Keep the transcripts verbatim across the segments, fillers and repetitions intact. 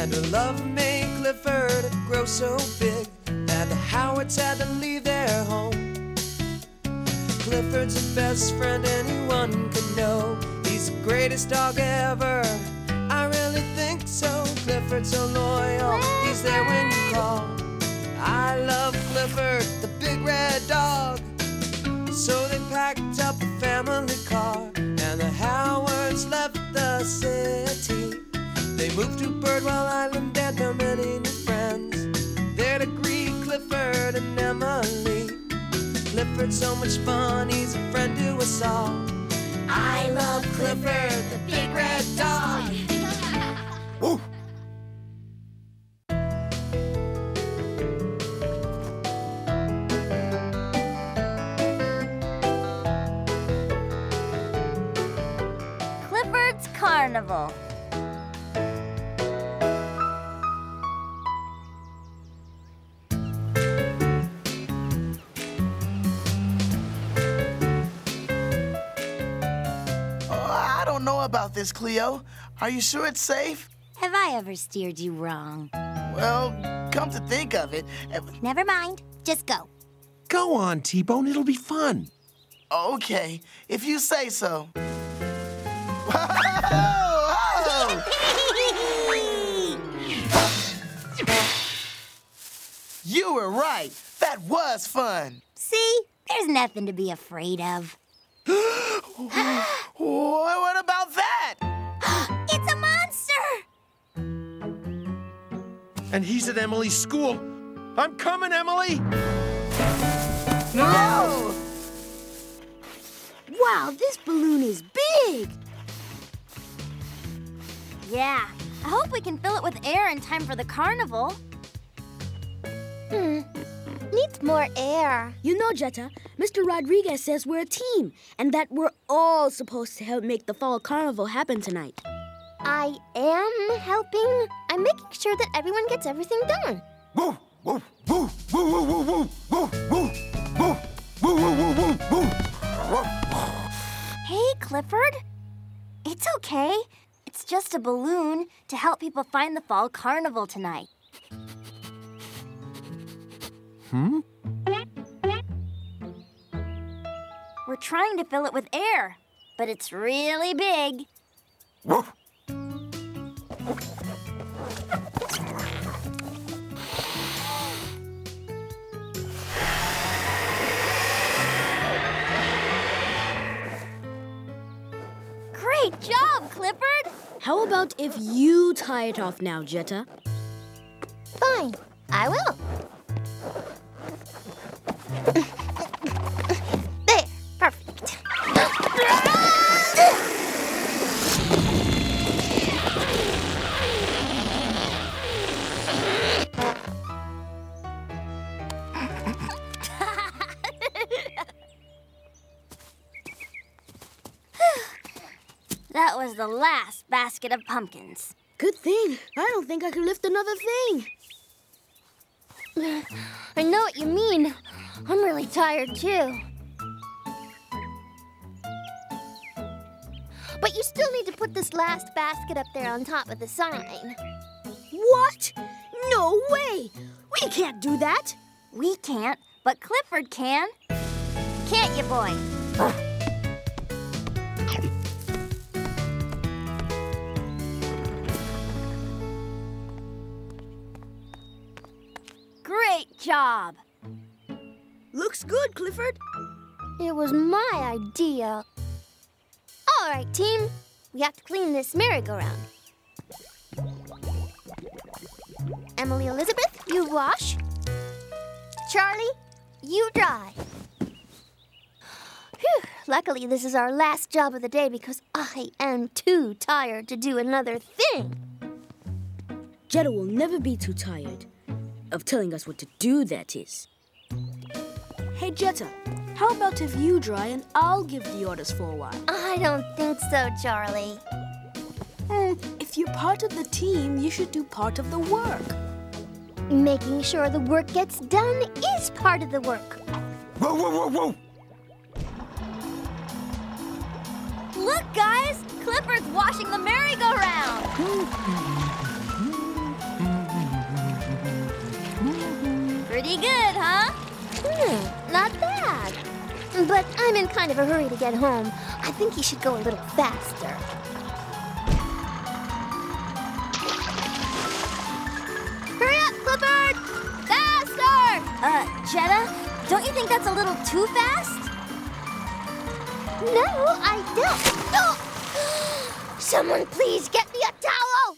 And her love made Clifford grow so big that the Howards had to leave their home. Clifford's the best friend anyone could know. He's the greatest dog ever, I really think so. Clifford's so loyal, he's there when you call. I love Clifford, the big red dog. So they packed up a family car, and the Howards left the city. They moved to Birdwell Island and found many new friends there to greet Clifford and Emily. Clifford's so much fun, he's a friend to us all. I love Clifford, the big red dog. Woo! Clifford's Carnival. I don't know about this, Cleo. Are you sure it's safe? Have I ever steered you wrong? Well, come to think of it... Never mind. Just go. Go on, T-Bone. It'll be fun. Okay, if you say so. You were right. That was fun. See? There's nothing to be afraid of. What about that? It's a monster! And he's at Emily's school. I'm coming, Emily! No! Wow, this balloon is big! Yeah, I hope we can fill it with air in time for the carnival. Hmm. Needs more air. You know, Jetta, Mister Rodriguez says we're a team and that we're all supposed to help make the fall carnival happen tonight. I am helping. I'm making sure that everyone gets everything done. Woo! Woo! Woo! Woo! Woo! Woo! Woo! Woo! Woo! Woo! Woo! Woo! Woo! Woo! Hey, Clifford. It's okay. It's just a balloon to help people find the fall carnival tonight. Hmm? We're trying to fill it with air, but it's really big. Woo! Great job, Clifford! How about if you tie it off now, Jetta? Fine, I will. There, perfect. That was the last basket of pumpkins. Good thing. I don't think I could lift another thing. I know what you mean. I'm really tired, too. But you still need to put this last basket up there on top of the sign. What? No way! We can't do that. We can't, but Clifford can. Can't you, boy? Great job. Looks good, Clifford. It was my idea. All right, team. We have to clean this merry-go-round. Emily Elizabeth, you wash. Charlie, you dry. Whew. Luckily, this is our last job of the day because I am too tired to do another thing. Jetta will never be too tired. Of telling us what to do, that is. Hey, Jetta, how about if you dry and I'll give the orders for a while? I don't think so, Charlie. Hmm, if you're part of the team, you should do part of the work. Making sure the work gets done is part of the work. Whoa, whoa, whoa, whoa! Look, guys! Clifford's washing the merry-go-round. Pretty good, huh? Hmm, not bad. But I'm in kind of a hurry to get home. I think you should go a little faster. Hurry up, Clifford! Faster! Uh, Jetta, don't you think that's a little too fast? No, I don't. Oh! Someone please get me a towel!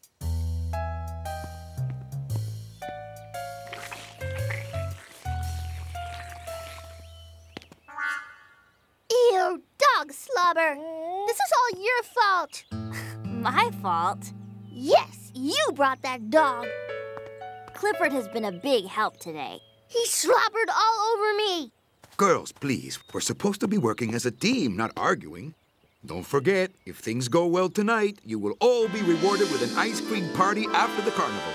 Ew, dog slobber. This is all your fault. My fault? Yes, you brought that dog. Clifford has been a big help today. He slobbered all over me. Girls, please. We're supposed to be working as a team, not arguing. Don't forget, if things go well tonight, you will all be rewarded with an ice cream party after the carnival.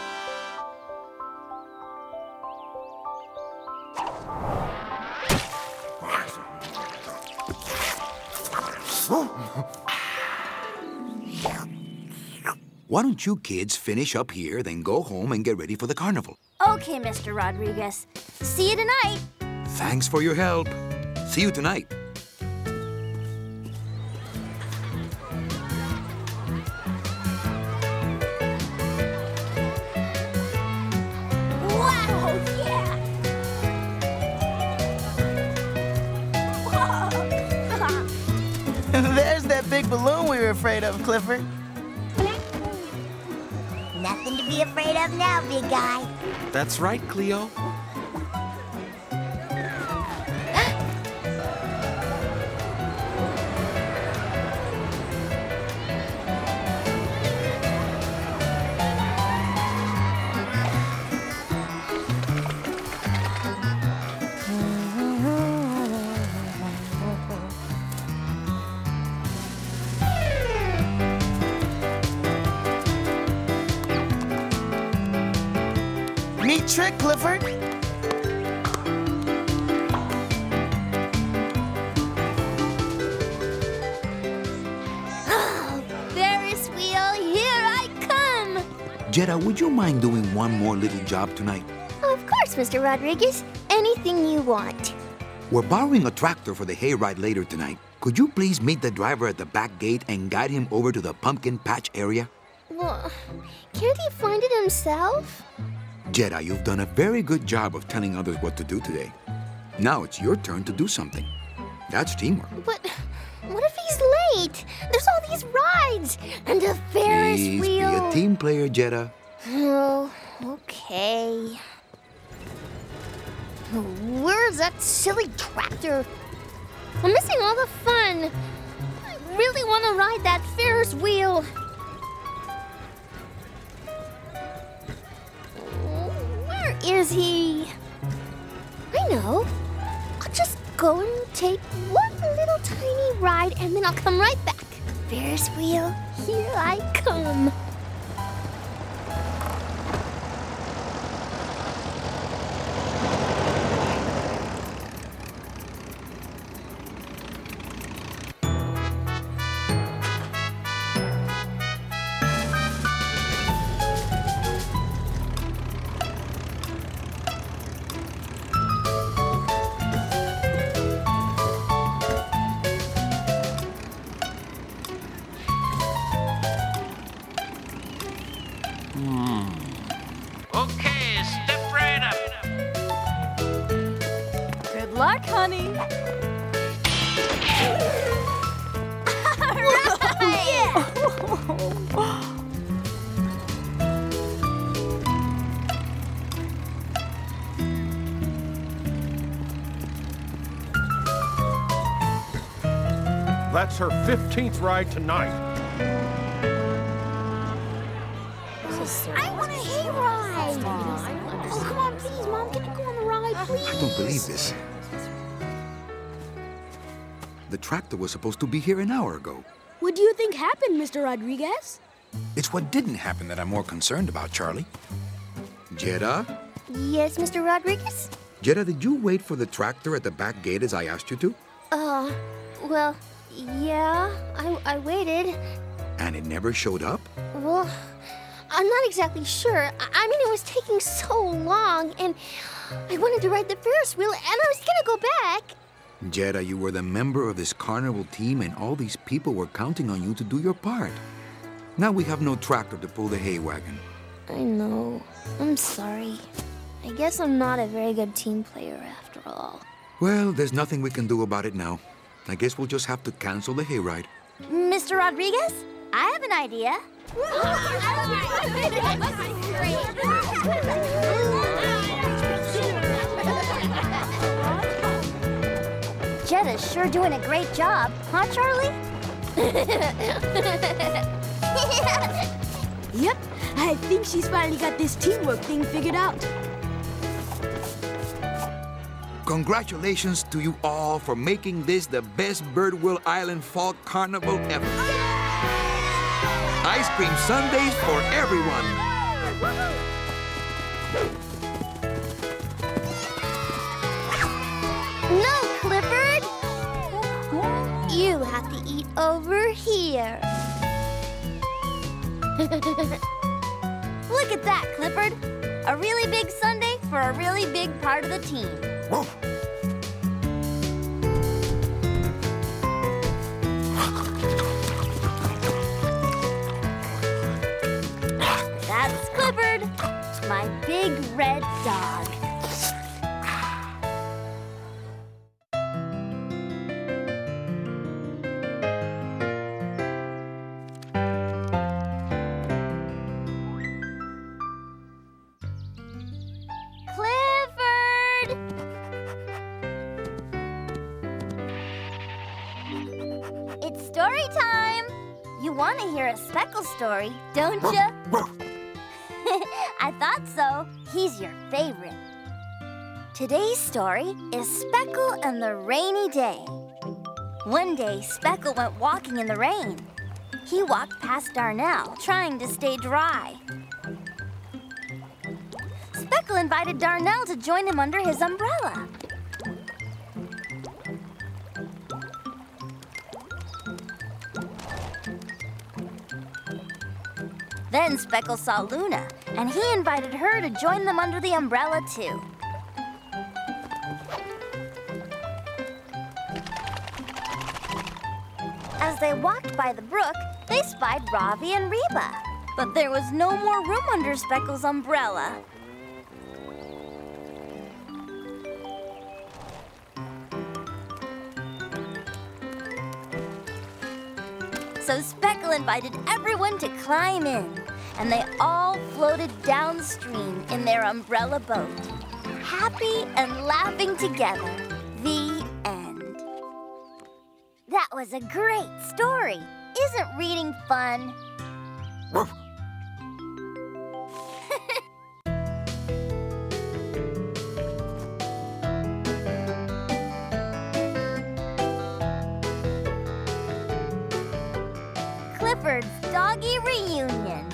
Why don't you kids finish up here, then go home and get ready for the carnival? Okay, Mister Rodriguez. See you tonight. Thanks for your help. See you tonight. Wow, yeah! There's that big balloon we were afraid of, Clifford. Nothing to be afraid of now, big guy. That's right, Cleo. Neat trick, Clifford. Oh, Ferris wheel, here I come. Jetta, would you mind doing one more little job tonight? Of course, Mister Rodriguez. Anything you want. We're borrowing a tractor for the hayride later tonight. Could you please meet the driver at the back gate and guide him over to the pumpkin patch area? Well, can't he find it himself? Jetta, you've done a very good job of telling others what to do today. Now it's your turn to do something. That's teamwork. But what if he's late? There's all these rides and a Ferris Please wheel. be a team player, Jetta. Oh, okay. Where's that silly tractor? I'm missing all the fun. I really want to ride that Ferris wheel. Where is he? I know. I'll just go and take one little tiny ride and then I'll come right back. Ferris wheel, here I come. Okay, step right up. Good luck, honey. That's her fifteenth ride tonight. I want a hayride. Oh, come on, please, Mom. Can I go on the ride, please? I don't believe this. The tractor was supposed to be here an hour ago. What do you think happened, Mister Rodriguez? It's what didn't happen that I'm more concerned about, Charlie. Jetta? Yes, Mister Rodriguez? Jetta, did you wait for the tractor at the back gate as I asked you to? Uh, well, yeah, I, I waited. And it never showed up? Well, I'm not exactly sure. I, I mean, it was taking so long, and I wanted to ride the Ferris wheel, and I was gonna go back. Jetta, you were the member of this carnival team, and all these people were counting on you to do your part. Now we have no tractor to pull the hay wagon. I know. I'm sorry. I guess I'm not a very good team player after all. Well, there's nothing we can do about it now. I guess we'll just have to cancel the hayride. Mister Rodriguez, I have an idea. Jetta's sure doing a great job, huh, Charlie? Yep, I think she's finally got this teamwork thing figured out. Congratulations to you all for making this the best Birdwheel Island Fall Carnival ever. Ice cream sundaes for everyone. No, Clifford! You have to eat over here. Look at that, Clifford. A really big sundae for a really big part of the team. Whoa. That's Clifford, my big red dog. Clifford! It's story time. You want to hear a Speckle story, don't you? I thought so. He's your favorite. Today's story is Speckle and the Rainy Day. One day, Speckle went walking in the rain. He walked past Darnell, trying to stay dry. Speckle invited Darnell to join him under his umbrella. Then Speckle saw Luna, and he invited her to join them under the umbrella, too. As they walked by the brook, they spied Ravi and Reba. But there was no more room under Speckle's umbrella. So Speckle invited everyone to climb in, and they all floated downstream in their umbrella boat, happy and laughing together. The end. That was a great story. Isn't reading fun? Clifford's Doggy Reunion.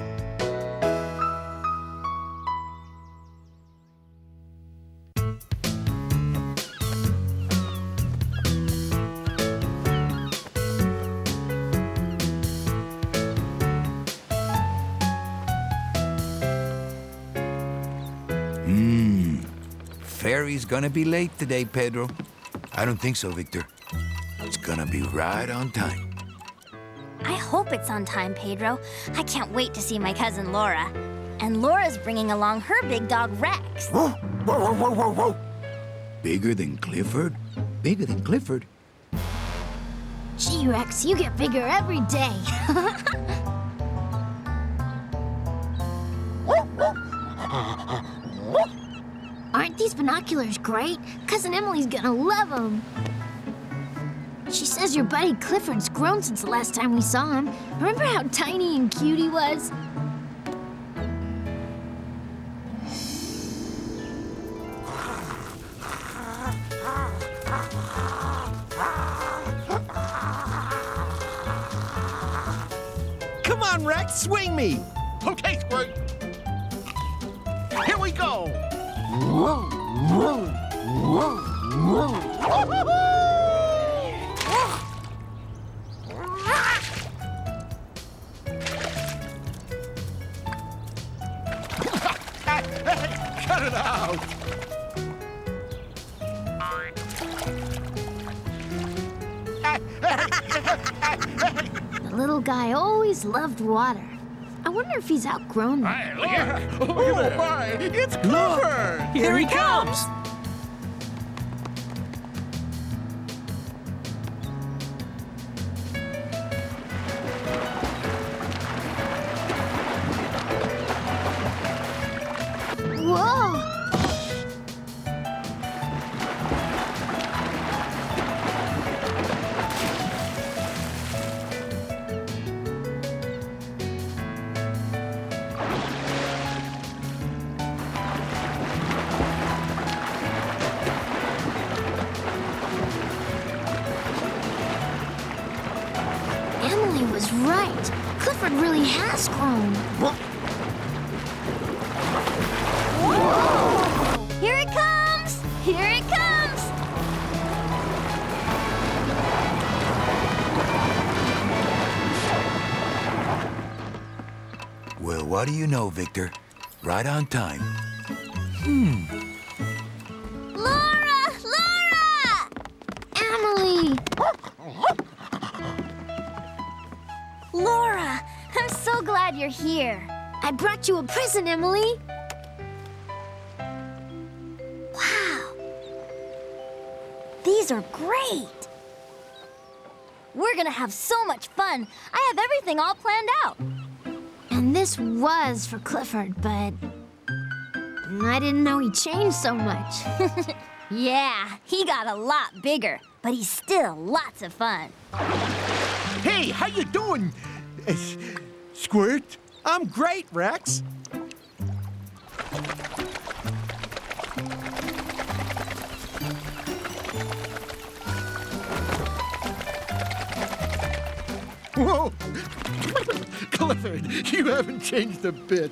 Mmm. Ferry's gonna be late today, Pedro. I don't think so, Victor. It's gonna be right on time. I hope it's on time, Pedro. I can't wait to see my cousin Laura. And Laura's bringing along her big dog, Rex. Whoa, whoa, whoa, whoa, whoa, whoa. Bigger than Clifford? Bigger than Clifford? Gee, Rex, you get bigger every day. Aren't these binoculars great? Cousin Emily's gonna love them. She says your buddy Clifford's grown since the last time we saw him. Remember how tiny and cute he was? Come on, Rex, swing me. Okay, Squirt. Here we go. Whoa, whoa, whoa, whoa. cut it out! The little guy always loved water. I wonder if he's outgrown it. Hey, look at that. Oh, my, it's Clifford! Here he comes! Whoa! Emily was right. Clifford really has grown. Here it comes! Here it comes! Well, what do you know, Victor? Right on time. Laura! Laura! Emily! Laura, I'm so glad you're here. I brought you a present, Emily. Wow. These are great. We're gonna have so much fun. I have everything all planned out. And this was for Clifford, but I didn't know he changed so much. Yeah, he got a lot bigger, but he's still lots of fun. Hey, how you doing, uh, Squirt? I'm great, Rex. Whoa! Clifford, you haven't changed a bit.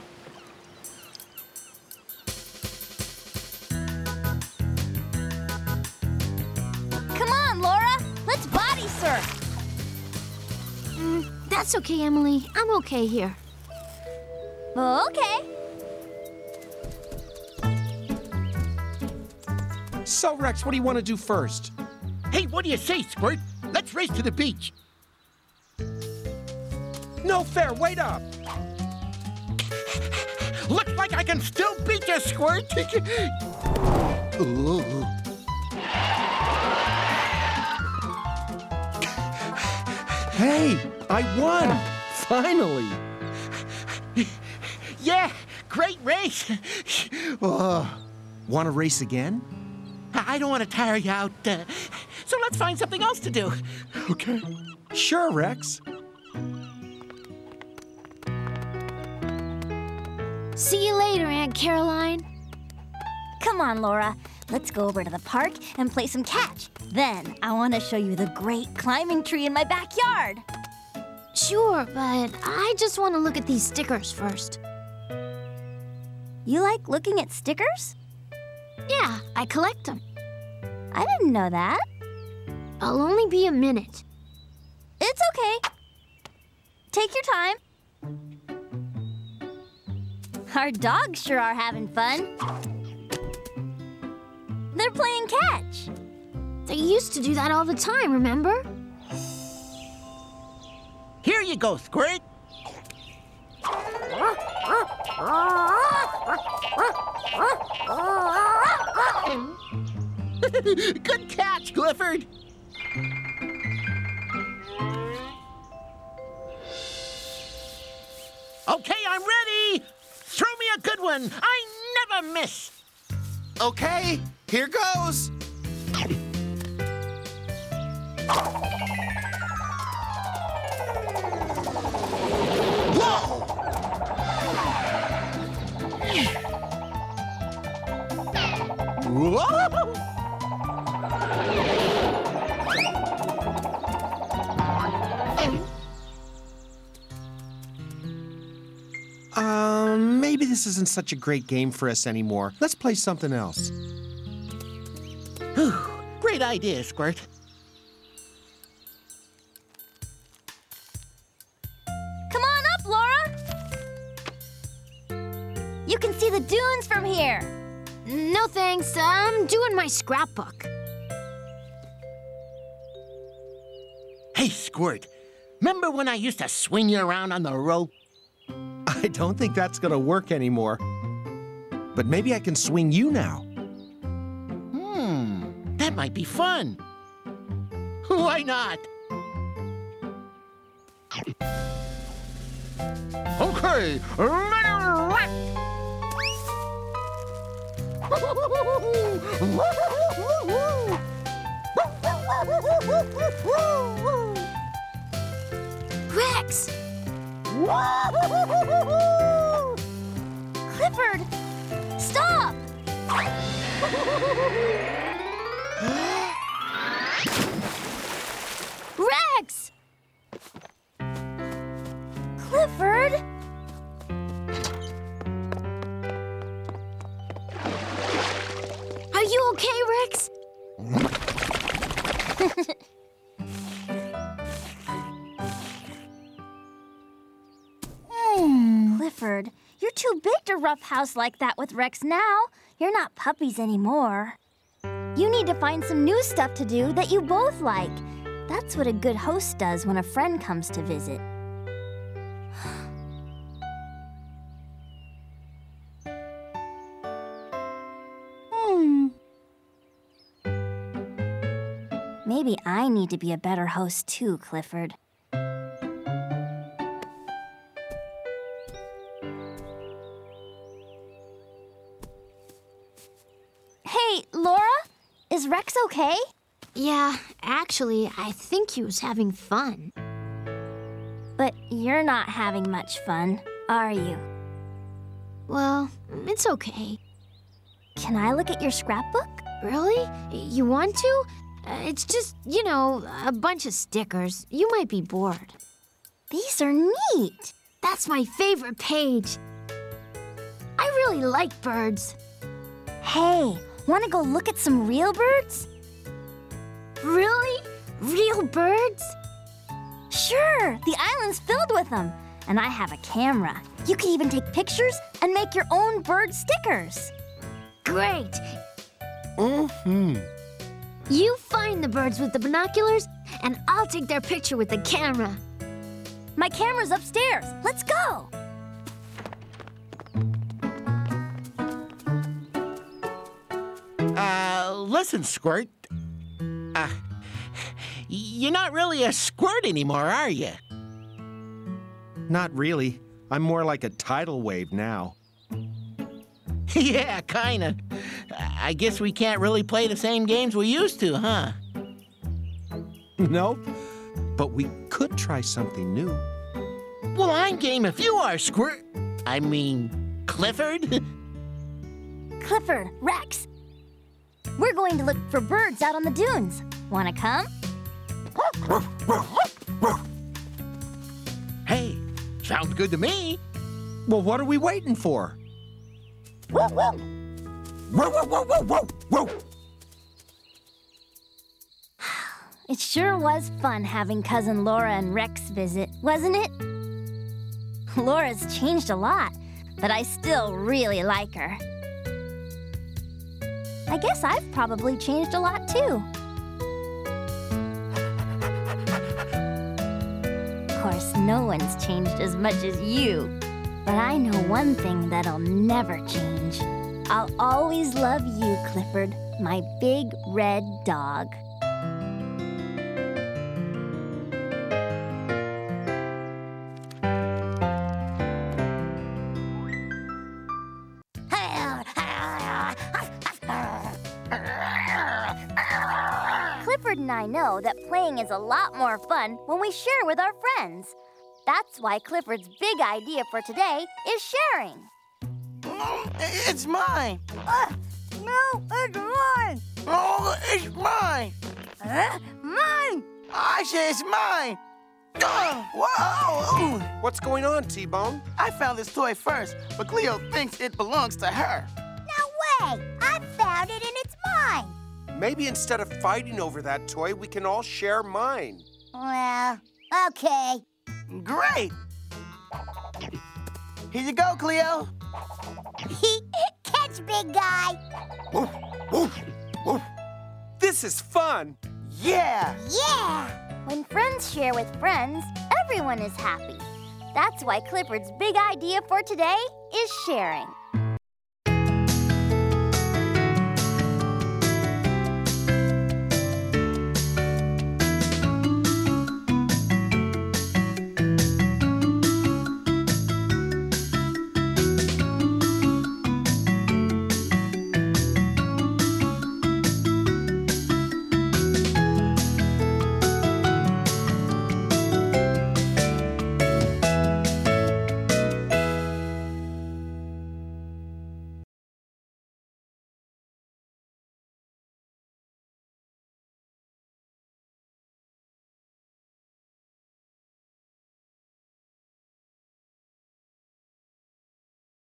Come on, Laura, let's body surf. Mm, that's okay, Emily. I'm okay here. Okay. So, Rex, what do you want to do first? Hey, what do you say, Squirt? Let's race to the beach. No fair, wait up! Looks like I can still beat you, Squirt. Ooh. Hey, I won! Finally! Yeah, great race. Oh, Want to race again? I don't want to tire you out, uh, so let's find something else to do. Okay. Sure, Rex. See you later, Aunt Caroline. Come on, Laura. Let's go over to the park and play some catch. Then I want to show you the great climbing tree in my backyard. Sure, but I just want to look at these stickers first. You like looking at stickers? Yeah, I collect them. I didn't know that. I'll only be a minute. It's okay. Take your time. Our dogs sure are having fun. They're playing catch. They used to do that all the time, remember? Here you go, Squirt. Good catch, Clifford. Okay, I'm ready. Throw me a good one. I never miss. Okay, here goes. Whoa! Whoa! Um, maybe this isn't such a great game for us anymore. Let's play something else. Whew, great idea, Squirt. Come on up, Laura. You can see the dunes from here. No thanks, I'm doing my scrapbook. Hey, Squirt, remember when I used to swing you around on the rope? I don't think that's gonna work anymore. But maybe I can swing you now. Hmm, that might be fun. Why not? Okay, let it rip! Rex! Clifford, stop! Rex! Clifford? Are you okay, Rex? Clifford, you're too big to roughhouse like that with Rex now. You're not puppies anymore. You need to find some new stuff to do that you both like. That's what a good host does when a friend comes to visit. Hmm. Maybe I need to be a better host too, Clifford. Hey, Laura? Is Rex okay? Yeah, actually, I think he was having fun. But you're not having much fun, are you? Well, it's okay. Can I look at your scrapbook? Really? You want to? Uh, it's just, you know, a bunch of stickers. You might be bored. These are neat. That's my favorite page. I really like birds. Hey, want to go look at some real birds? Really? Real birds? Sure, the island's filled with them. And I have a camera. You can even take pictures and make your own bird stickers. Great. Mm-hmm. You find the birds with the binoculars, and I'll take their picture with the camera. My camera's upstairs. Let's go. Uh, listen, Squirt. Uh, you're not really a squirt anymore, are you? Not really. I'm more like a tidal wave now. Yeah, kinda. I guess we can't really play the same games we used to, huh? Nope. But we could try something new. Well, I'm game if you are, Squirt. I mean, Clifford. Clifford, Rex. We're going to look for birds out on the dunes. Wanna come? Hey, sounds good to me. Well, what are we waiting for? It sure was fun having Cousin Laura and Rex visit, wasn't it? Laura's changed a lot, but I still really like her. I guess I've probably changed a lot too. Of course, no one's changed as much as you. But I know one thing that'll never change. I'll always love you, Clifford, my big red dog. Clifford and I know that playing is a lot more fun when we share with our friends. That's why Clifford's big idea for today is sharing. Mm, it's mine. Uh, no, it's mine. Oh, it's mine. Uh, mine. I say it's mine. Oh, whoa! Ooh. What's going on, T-Bone? I found this toy first, but Cleo thinks it belongs to her. No way! I found it and it's mine. Maybe instead of fighting over that toy, we can all share mine. Well, okay. Great! Here you go, Cleo. Catch, big guy. Woof, woof, woof. This is fun. Yeah. Yeah! When friends share with friends, everyone is happy. That's why Clifford's big idea for today is sharing.